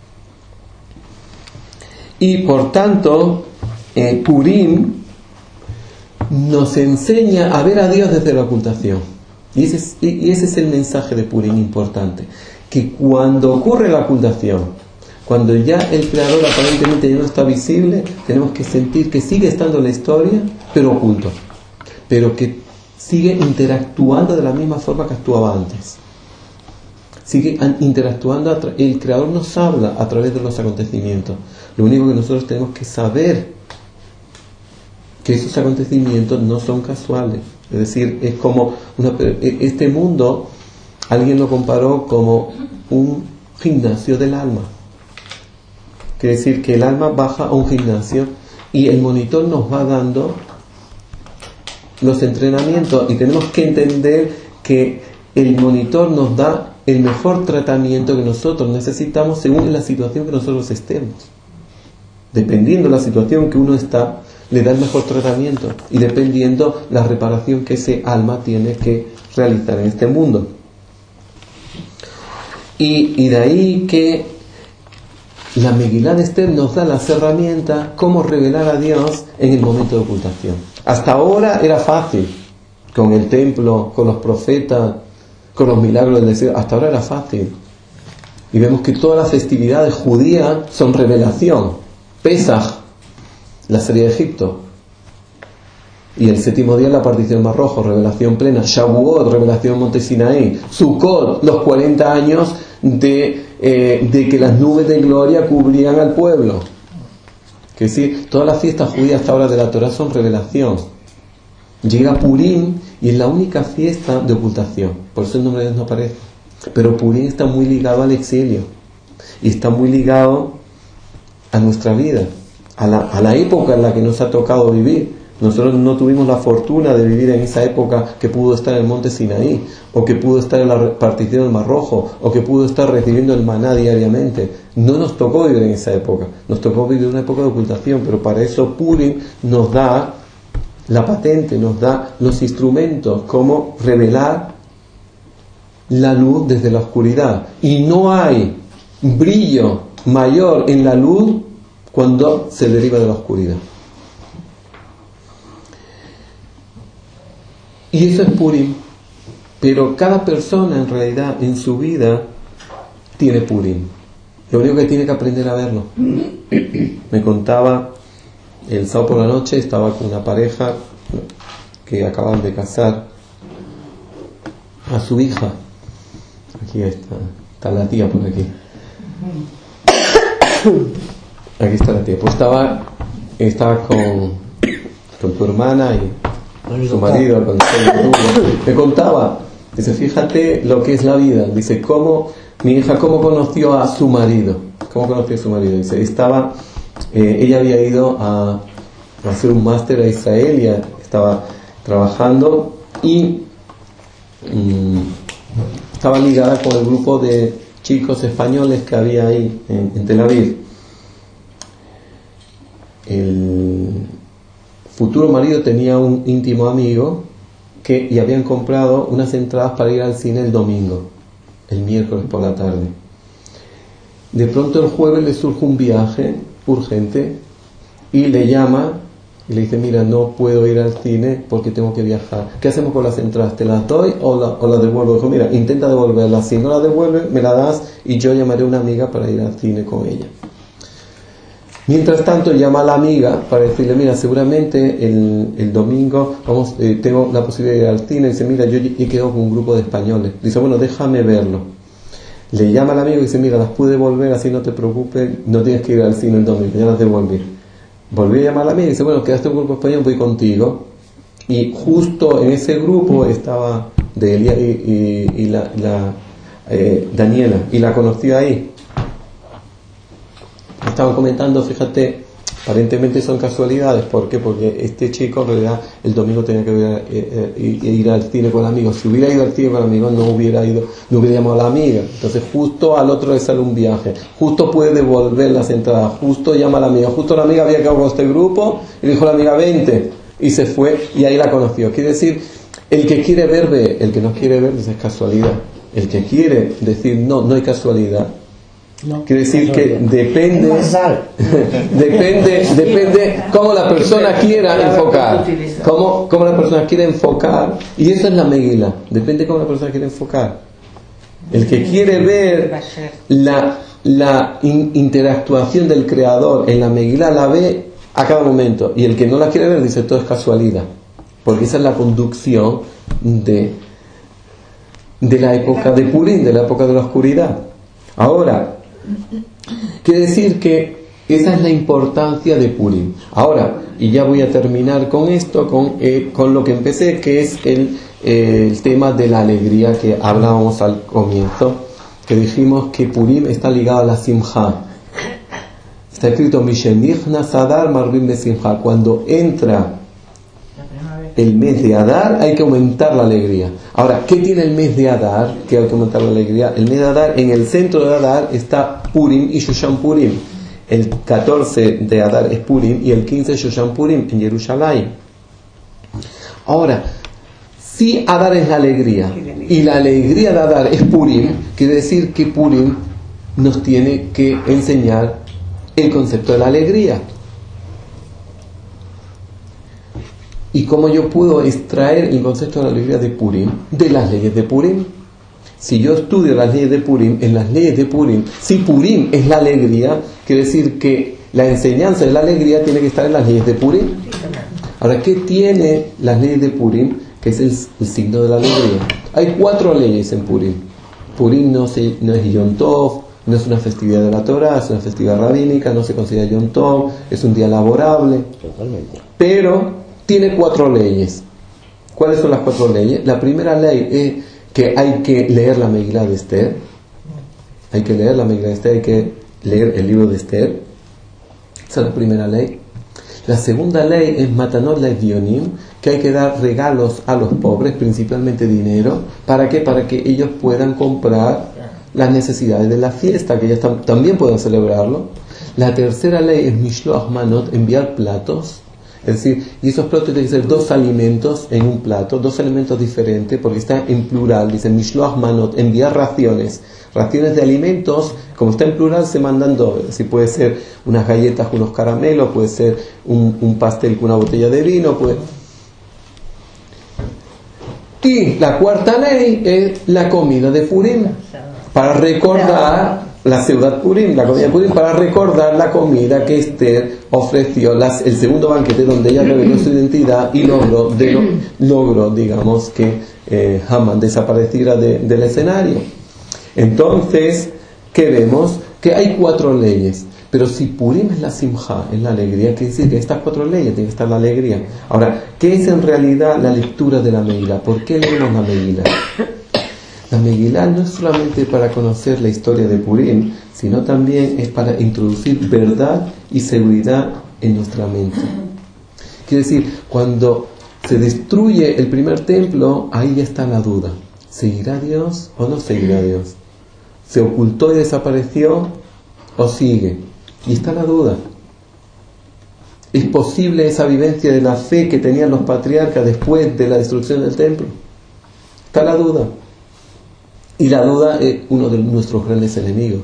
Y por tanto, eh, Purim nos enseña a ver a Dios desde la ocultación. Y ese es, y ese es el mensaje de Purim importante, que cuando ocurre la ocultación, cuando ya el creador aparentemente ya no está visible, tenemos que sentir que sigue estando en la historia, pero oculto, pero que sigue interactuando de la misma forma que actuaba antes. Sigue interactuando, el creador nos habla a través de los acontecimientos. Lo único que nosotros tenemos que saber que esos acontecimientos no son casuales. Es decir, es como una, este mundo, alguien lo comparó como un gimnasio del alma. Quiere decir que el alma baja a un gimnasio y el monitor nos va dando los entrenamientos, y tenemos que entender que el monitor nos da el mejor tratamiento que nosotros necesitamos según la situación que nosotros estemos. Dependiendo de la situación que uno está, le da el mejor tratamiento, y dependiendo la reparación que ese alma tiene que realizar en este mundo. Y, y de ahí que la Megilá de Esther nos da las herramientas cómo revelar a Dios en el momento de ocultación. Hasta ahora era fácil, con el templo, con los profetas, con los milagros del desierto. Hasta ahora era fácil. Y vemos que todas las festividades judías son revelación. Pesaj, la salida de Egipto, y el séptimo día la partición del Mar Rojo, revelación plena. Shavuot, revelación en Monte Sinaí. Sukkot, los cuarenta años de, eh, de que las nubes de gloria cubrían al pueblo. Que decir, todas las fiestas judías hasta ahora de la Torah son revelación. Llega Purim y es la única fiesta de ocultación, por eso el nombre de Dios no aparece. Pero Purim está muy ligado al exilio y está muy ligado a nuestra vida, a la, a la época en la que nos ha tocado vivir. Nosotros no tuvimos la fortuna de vivir en esa época que pudo estar en el monte Sinaí, o que pudo estar en la partición del Mar Rojo, o que pudo estar recibiendo el maná diariamente. No nos tocó vivir en esa época, nos tocó vivir una época de ocultación, pero para eso Purim nos da la patente, nos da los instrumentos, como revelar la luz desde la oscuridad. Y no hay brillo mayor en la luz cuando se deriva de la oscuridad. Y eso es Purim. Pero cada persona en realidad en su vida tiene Purim. Lo único que tiene que aprender a verlo. Me contaba el sábado por la noche, estaba con una pareja que acaban de casar a su hija. Aquí está, está la tía por aquí. Aquí está la tía. Pues estaba, estaba con, con tu hermana y su marido, con me contaba, dice, fíjate lo que es la vida. Dice, cómo mi hija cómo conoció a su marido. ¿Cómo conoció a su marido? Dice, estaba, eh, ella había ido a, a hacer un máster a Israel, y estaba trabajando y mmm, estaba ligada con el grupo de chicos españoles que había ahí en, en Tel Aviv. El futuro marido tenía un íntimo amigo que y habían comprado unas entradas para ir al cine el domingo, el miércoles por la tarde. De pronto el jueves le surge un viaje urgente y le llama y le dice, mira, no puedo ir al cine porque tengo que viajar. ¿Qué hacemos con las entradas? ¿Te las doy o, la, o las devuelvo? Dijo, mira, intenta devolverlas. Si no las devuelves, me la das y yo llamaré a una amiga para ir al cine con ella. Mientras tanto, llama a la amiga para decirle, mira, seguramente el, el domingo vamos, eh, tengo la posibilidad de ir al cine. Dice, mira, yo he quedado con un grupo de españoles. Dice, bueno, déjame verlo. Le llama al amigo y dice, mira, las pude devolver, así no te preocupes, no tienes que ir al cine el domingo, ya las devolví. Volví a llamar a la amiga y dice, bueno, quedaste en un grupo español, voy contigo. Y justo en ese grupo estaba Delia y, y, y la, la eh, Daniela, y la conoció ahí. Estaban comentando, fíjate, aparentemente son casualidades. ¿Por qué? Porque este chico en realidad el domingo tenía que ir, eh, eh, ir al cine con amigos. Si hubiera ido al cine con amigos no hubiera ido, no hubiera llamado a la amiga. Entonces justo al otro le sale un viaje, justo puede devolver las entradas, justo llama a la amiga, justo la amiga había quedado con este grupo y le dijo a la amiga, vente, y se fue y ahí la conoció. Quiere decir, el que quiere ver ve, el que no quiere ver dice, es casualidad. El que quiere decir no, no hay casualidad, No, Quiere decir no, que no. depende, Es más sal. depende, depende cómo la persona quiera enfocar, cómo, cómo la persona quiere enfocar, y eso es la Megilá, depende cómo la persona quiere enfocar. El que quiere ver la, la in, interactuación del Creador en la Megilá la ve a cada momento, y el que no la quiere ver dice todo es casualidad, porque esa es la conducción de, de la época de Purim, de la época de la oscuridad. Ahora, quiere decir que esa es la importancia de Purim. Ahora, y ya voy a terminar con esto, con, eh, con lo que empecé, que es el, eh, el tema de la alegría que hablábamos al comienzo, que dijimos que Purim está ligado a la Simcha. Está escrito Mishenichna Sadar Marvin de Simcha. Cuando entra el mes de Adar hay que aumentar la alegría. Ahora, ¿qué tiene el mes de Adar? Que hay que aumentar la alegría. El mes de Adar, en el centro de Adar está Purim y Shoshan Purim. El catorce de Adar es Purim y el quince es Shoshan Purim en Jerusalén. Ahora, si Adar es la alegría y la alegría de Adar es Purim, quiere decir que Purim nos tiene que enseñar el concepto de la alegría. ¿Y cómo yo puedo extraer el concepto de la alegría de Purim? De las leyes de Purim. Si yo estudio las leyes de Purim, en las leyes de Purim, si Purim es la alegría, quiere decir que la enseñanza de la alegría tiene que estar en las leyes de Purim. Ahora, ¿qué tiene las leyes de Purim? Que es el, el signo de la alegría. Hay cuatro leyes en Purim. Purim no, se, no es Yom Tov, no es una festividad de la Torah, es una festividad rabínica, no se considera Yom Tov, es un día laborable. Totalmente. Pero tiene cuatro leyes. ¿Cuáles son las cuatro leyes? La primera ley es que hay que leer la Megilá de Esther. Hay que leer la Megilá de Esther, hay que leer el libro de Esther. Esa es la primera ley. La segunda ley es Matanot Le'Evionim, que hay que dar regalos a los pobres, principalmente dinero. ¿Para qué? Para que ellos puedan comprar las necesidades de la fiesta, que ellos tam- también puedan celebrarlo. La tercera ley es Mishloach Manot, enviar platos. Es decir, y esos platos tienen que ser dos alimentos en un plato, dos alimentos diferentes, porque está en plural, dice Mishloach Manot, enviar raciones, raciones de alimentos, como está en plural se mandan dos, si puede ser unas galletas con unos caramelos, puede ser un, un pastel con una botella de vino, puede... Y la cuarta ley es la comida de Purim, para recordar la ciudad Purim, la comida de Purim, para recordar la comida que Esther ofreció, las, el segundo banquete donde ella reveló su identidad y logró, de, lo, logró digamos, que eh, Haman desapareciera de, del escenario. Entonces, ¿qué vemos? Que hay cuatro leyes, pero si Purim es la Simcha, es la alegría, quiere decir que estas cuatro leyes tiene que estar la alegría. Ahora, ¿qué es en realidad la lectura de la Megilá? ¿Por qué leemos la Megilá? La Megilá no es solamente para conocer la historia de Purim, sino también es para introducir verdad y seguridad en nuestra mente. Quiere decir, cuando se destruye el primer templo, ahí ya está la duda. ¿Seguirá Dios o no seguirá Dios? ¿Se ocultó y desapareció o sigue? Y está la duda. ¿Es posible esa vivencia de la fe que tenían los patriarcas después de la destrucción del templo? Está la duda. Y la duda es uno de nuestros grandes enemigos.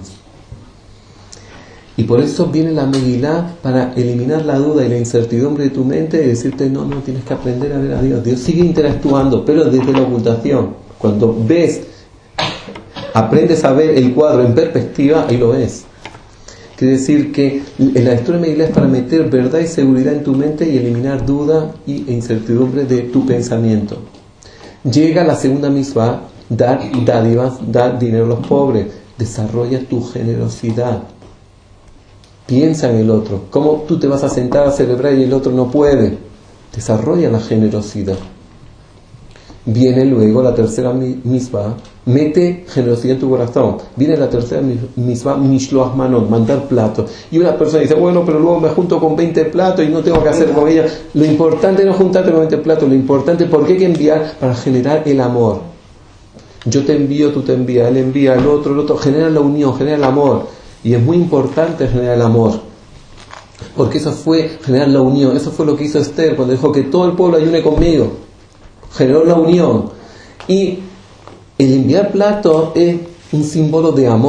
Y por eso viene la Megilá, para eliminar la duda y la incertidumbre de tu mente y decirte, no, no, tienes que aprender a ver a Dios. Dios sigue interactuando, pero desde la ocultación. Cuando ves, aprendes a ver el cuadro en perspectiva, ahí lo ves. Quiere decir que la lectura de Megilá es para meter verdad y seguridad en tu mente y eliminar duda y incertidumbre de tu pensamiento. Llega la segunda misvá, dar dádivas, dar dinero a los pobres. Desarrolla tu generosidad. Piensa en el otro. ¿Cómo tú te vas a sentar a celebrar y el otro no puede? Desarrolla la generosidad. Viene luego la tercera misvá, mete generosidad en tu corazón. Viene la tercera misvá, Mishloach Manot, mandar platos. Y una persona dice, bueno, pero luego me junto con veinte platos y no tengo que hacer con ella. Lo importante no es juntarte con veinte platos, lo importante es porque hay que enviar para generar el amor. Yo te envío, tú te envías, él envía, el otro, el otro, genera la unión, genera el amor. Y es muy importante generar el amor, porque eso fue generar la unión. Eso fue lo que hizo Esther cuando dijo que todo el pueblo ayune conmigo. Generó la unión. Y el enviar platos es un símbolo de amor.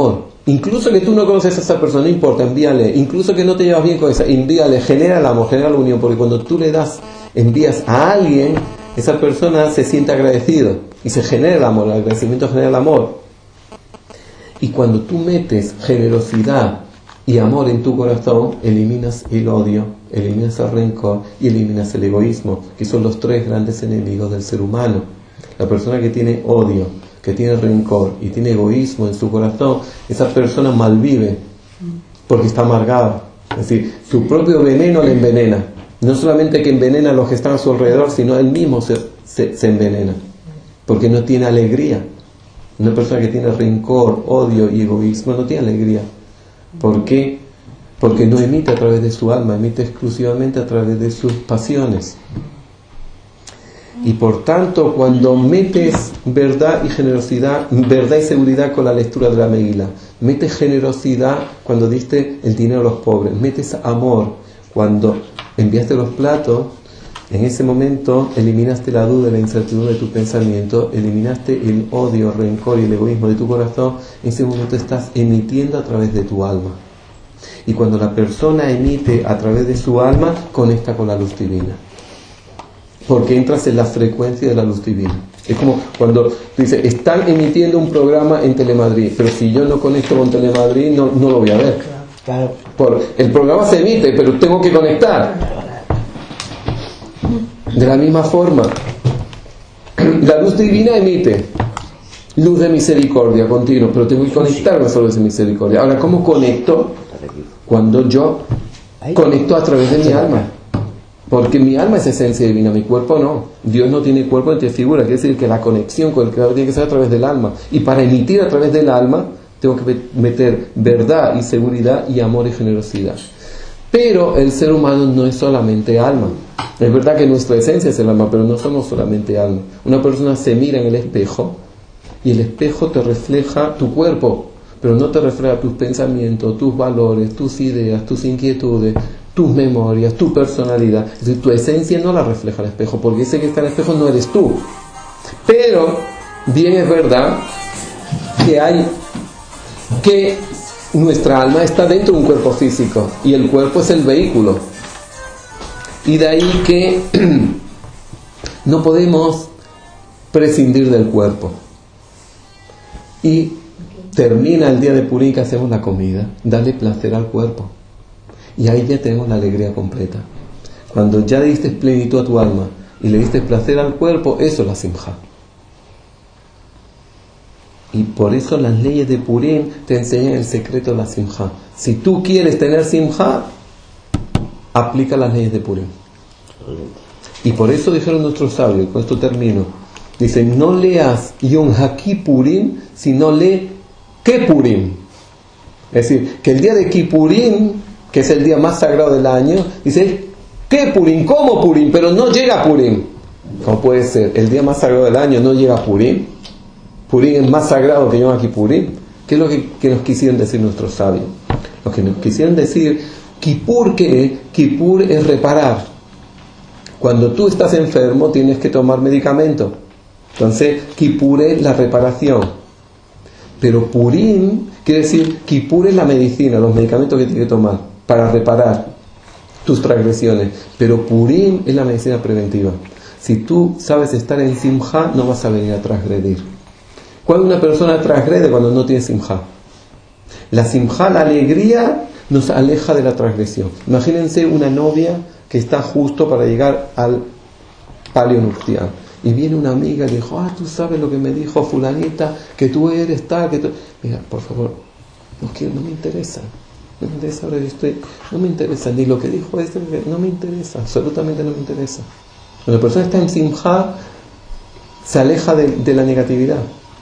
Incluso que tú no conoces a esa persona, no importa, envíale. Incluso que no te llevas bien con esa, envíale, genera el amor, genera la unión, porque cuando tú le das, envías a alguien, esa persona se siente agradecido y se genera el amor, el agradecimiento genera el amor. Y cuando tú metes generosidad y amor en tu corazón, eliminas el odio, eliminas el rencor y eliminas el egoísmo, que son los tres grandes enemigos del ser humano. La persona que tiene odio, que tiene rencor y tiene egoísmo en su corazón, esa persona malvive porque está amargada. Es decir, su propio veneno le envenena. No solamente que envenena a los que están a su alrededor, sino él mismo se, se, se envenena porque no tiene alegría. Una persona que tiene rencor, odio y egoísmo no tiene alegría. ¿Por qué? Porque no emite a través de su alma, emite exclusivamente a través de sus pasiones. Y por tanto, cuando metes verdad y generosidad, verdad y seguridad con la lectura de la Megilá, metes generosidad cuando diste el dinero a los pobres, metes amor cuando enviaste los platos, en ese momento eliminaste la duda y la incertidumbre de tu pensamiento, eliminaste el odio, el rencor y el egoísmo de tu corazón. En ese momento estás emitiendo a través de tu alma. Y cuando la persona emite a través de su alma, conecta con la luz divina, porque entras en la frecuencia de la luz divina. Es como cuando dice, están emitiendo un programa en Telemadrid, pero si yo no conecto con Telemadrid, no, no lo voy a ver. Claro. Por, el programa se emite, pero tengo que conectar. De la misma forma, la luz divina emite luz de misericordia continua, pero tengo que conectar con esa luz de misericordia. Ahora, ¿cómo conecto? Cuando yo conecto a través de mi alma. Porque mi alma es esencia divina, mi cuerpo no. Dios no tiene cuerpo ni tiene figura. Quiere decir que la conexión con el Creador tiene que ser a través del alma. Y para emitir a través del alma, tengo que meter verdad y seguridad y amor y generosidad. Pero el ser humano no es solamente alma. Es verdad que nuestra esencia es el alma, pero no somos solamente alma. Una persona se mira en el espejo y el espejo te refleja tu cuerpo, pero no te refleja tus pensamientos, tus valores, tus ideas, tus inquietudes, tus memorias, tu personalidad. Es decir, tu esencia no la refleja el espejo, porque ese que está en el espejo no eres tú. Pero bien es verdad que hay que nuestra alma está dentro de un cuerpo físico y el cuerpo es el vehículo. Y de ahí que no podemos prescindir del cuerpo. Y termina el día de Purim que hacemos la comida, dale placer al cuerpo. Y ahí ya tenemos la alegría completa. Cuando ya diste plenitud a tu alma y le diste placer al cuerpo, eso es la simja. Y por eso las leyes de Purim te enseñan el secreto de la simja. Si tú quieres tener simja, aplica las leyes de Purim. Y por eso dijeron nuestros sabios, con esto termino, dicen, no leas Yom HaKippurim, sino lee Kepurim. Es decir, que el día de Kippurim, que es el día más sagrado del año, dice, Kepurim, ¿cómo Purim? Pero no llega a Purim. ¿Cómo puede ser? El día más sagrado del año no llega a Purim. Purim es más sagrado que Yom Kippurim. ¿Qué es lo que, que nos quisieron decir nuestros sabios? Lo que nos quisieron decir, Kippur, ¿qué? Kippur es reparar. Cuando tú estás enfermo tienes que tomar medicamento. Entonces, Kippur es la reparación. Pero Purim quiere decir, Kippur es la medicina, los medicamentos que tienes que tomar para reparar tus transgresiones. Pero Purim es la medicina preventiva. Si tú sabes estar en simja, no vas a venir a transgredir. ¿Cuándo una persona transgrede? Cuando no tiene simja. La simja, la alegría, nos aleja de la transgresión. Imagínense una novia que está justo para llegar al palio nupcial. Y viene una amiga y le dijo, ah, tú sabes lo que me dijo fulanita, que tú eres tal, que tú... Mira, por favor, no quiero, no me interesa. No me interesa, ahora yo estoy... No me interesa, ni lo que dijo este, no me interesa, absolutamente no me interesa. Cuando la persona está en simja, se aleja de, de la negatividad.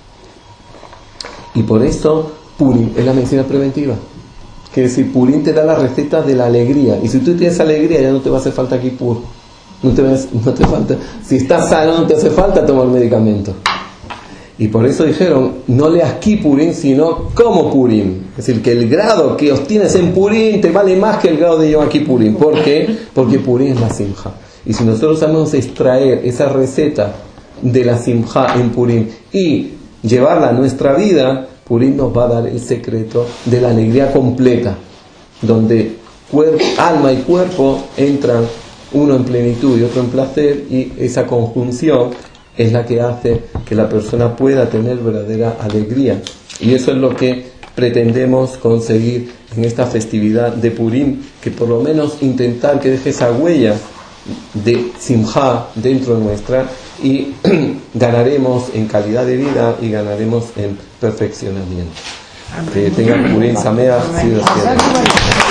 Y por eso, Purim es la medicina preventiva. Quiere decir, Purim te da la receta de la alegría. Y si tú tienes alegría, ya no te va a hacer falta Kippur. No te, no te falta. Si estás sano, no te hace falta tomar medicamento. Y por eso dijeron, no leas Kippurim, sino como Purim. Es decir, que el grado que obtienes en Purim te vale más que el grado de Yom Kippurim. ¿Por qué? Porque Purim es la simja. Y si nosotros sabemos extraer esa receta de la simja en Purim y llevarla a nuestra vida, Purim nos va a dar el secreto de la alegría completa, donde cuerpo, alma y cuerpo entran uno en plenitud y otro en placer, y esa conjunción es la que hace que la persona pueda tener verdadera alegría. Y eso es lo que pretendemos conseguir en esta festividad de Purim, que por lo menos intentar que deje esa huella de simjá dentro nuestra, y ganaremos en calidad de vida y ganaremos en perfeccionamiento. Que tengan Purim Sameach, si Dios quiere.